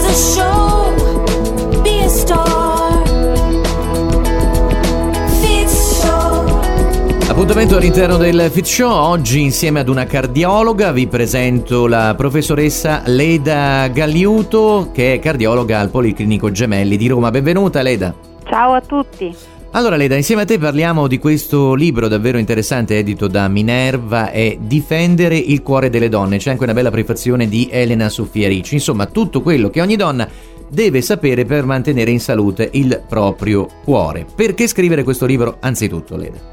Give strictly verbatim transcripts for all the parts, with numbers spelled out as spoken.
the show, be a star. Fitz Show. Appuntamento all'interno del Fitz Show. Oggi insieme ad una cardiologa vi presento la professoressa Leda Galliuto, che è cardiologa al Policlinico Gemelli di Roma. Benvenuta Leda. Ciao a tutti. Allora Leda, insieme a te parliamo di questo libro davvero interessante edito da Minerva, è Difendere il cuore delle donne. C'è anche una bella prefazione di Elena Sofia Ricci. Insomma, tutto quello che ogni donna deve sapere per mantenere in salute il proprio cuore. Perché scrivere questo libro anzitutto, Leda?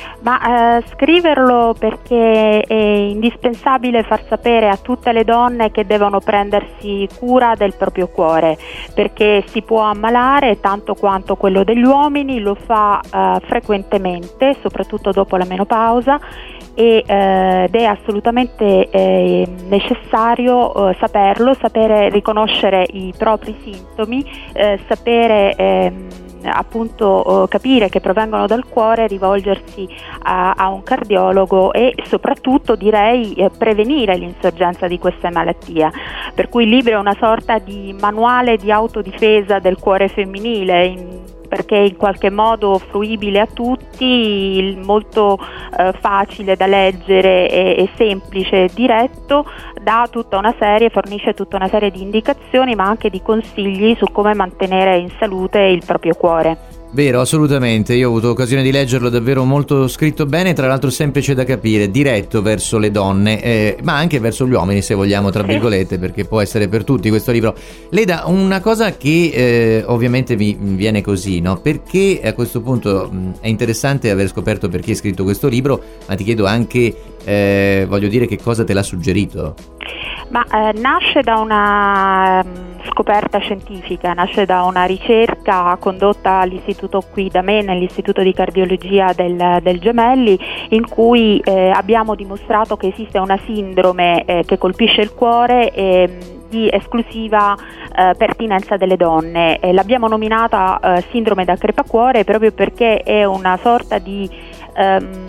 Ma eh, scriverlo perché è indispensabile far sapere a tutte le donne che devono prendersi cura del proprio cuore, perché si può ammalare tanto quanto quello degli uomini, lo fa eh, frequentemente, soprattutto dopo la menopausa, e, eh, ed è assolutamente eh, necessario eh, saperlo, sapere riconoscere i propri sintomi, eh, sapere eh, appunto eh, capire che provengono dal cuore, rivolgersi a, a un cardiologo e soprattutto direi eh, prevenire l'insorgenza di questa malattia. Per cui il libro è una sorta di manuale di autodifesa del cuore femminile, in, perché è in qualche modo fruibile a tutti, molto eh, facile da leggere e, e semplice e diretto, dà tutta una serie, fornisce tutta una serie di indicazioni ma anche di consigli su come mantenere in salute il proprio cuore. Vero, assolutamente, io ho avuto occasione di leggerlo, davvero molto scritto bene, tra l'altro semplice da capire, diretto verso le donne, eh, ma anche verso gli uomini se vogliamo, tra virgolette, perché può essere per tutti questo libro. Leda, una cosa che eh, ovviamente mi viene così, no? Perché a questo punto mh, è interessante aver scoperto perché hai scritto questo libro, ma ti chiedo anche, eh, voglio dire, che cosa te l'ha suggerito? Ma eh, nasce da una um, scoperta scientifica, nasce da una ricerca condotta all'istituto qui da me, nell'istituto di cardiologia del, del Gemelli, in cui eh, abbiamo dimostrato che esiste una sindrome eh, che colpisce il cuore e di esclusiva eh, pertinenza delle donne. E l'abbiamo nominata eh, sindrome da crepacuore proprio perché è una sorta di ehm,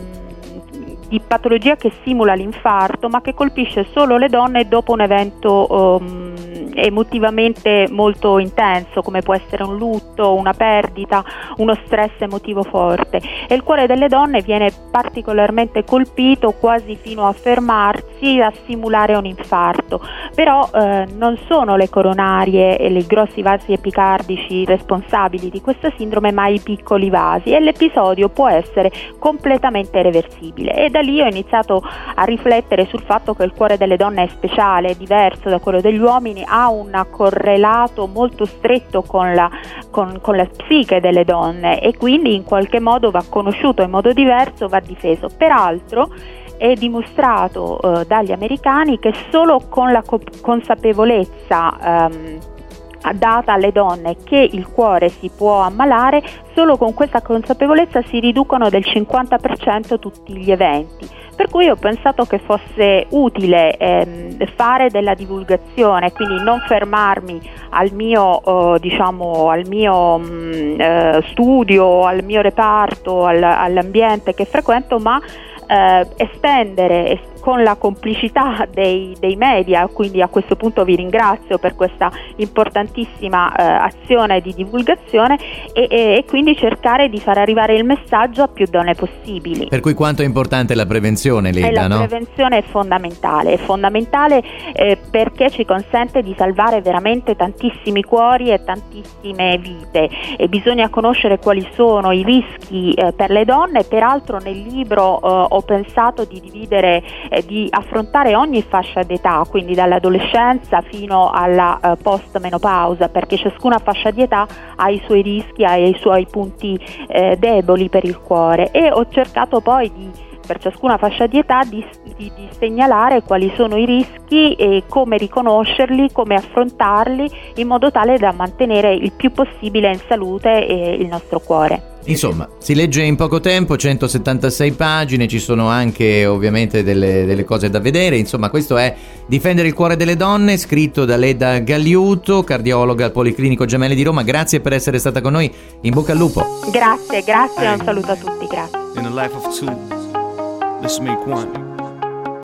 di patologia che simula l'infarto ma che colpisce solo le donne dopo un evento um, emotivamente molto intenso, come può essere un lutto, una perdita, uno stress emotivo forte, e il cuore delle donne viene particolarmente colpito quasi fino a fermarsi, a simulare un infarto. Però eh, non sono le coronarie e i grossi vasi epicardici responsabili di questa sindrome, ma i piccoli vasi, e l'episodio può essere completamente reversibile. E da lì ho iniziato a riflettere sul fatto che il cuore delle donne è speciale, è diverso da quello degli uomini, ha un correlato molto stretto con la, con, con la psiche delle donne e quindi in qualche modo va conosciuto in modo diverso, va difeso. Peraltro è dimostrato eh, dagli americani che solo con la co- consapevolezza ehm, data alle donne che il cuore si può ammalare, solo con questa consapevolezza si riducono del cinquanta per cento tutti gli eventi. Per cui ho pensato che fosse utile ehm, fare della divulgazione, quindi non fermarmi al mio, eh, diciamo, al mio mh, eh, studio, al mio reparto, al, all'ambiente che frequento, ma eh, estendere con la complicità dei, dei media, quindi a questo punto vi ringrazio per questa importantissima eh, azione di divulgazione e, e, e quindi cercare di far arrivare il messaggio a più donne possibili. Per cui quanto è importante la prevenzione, Leda, e la no? prevenzione è fondamentale, è fondamentale eh, perché ci consente di salvare veramente tantissimi cuori e tantissime vite, e bisogna conoscere quali sono i rischi eh, per le donne. Peraltro nel libro eh, ho pensato di dividere Eh, di affrontare ogni fascia d'età, quindi dall'adolescenza fino alla eh, post-menopausa, perché ciascuna fascia di età ha i suoi rischi, ha i suoi punti eh, deboli per il cuore, e ho cercato poi di per ciascuna fascia di età di, di, di segnalare quali sono i rischi e come riconoscerli, come affrontarli, in modo tale da mantenere il più possibile in salute eh, il nostro cuore. Insomma, si legge in poco tempo, centosettantasei pagine, ci sono anche ovviamente delle, delle cose da vedere. Insomma, questo è Difendere il cuore delle donne, scritto da Leda Galliuto, cardiologa al Policlinico Gemelli di Roma. Grazie per essere stata con noi, in bocca al lupo. Grazie, grazie, un saluto a tutti, grazie. In the life of two, let's make one.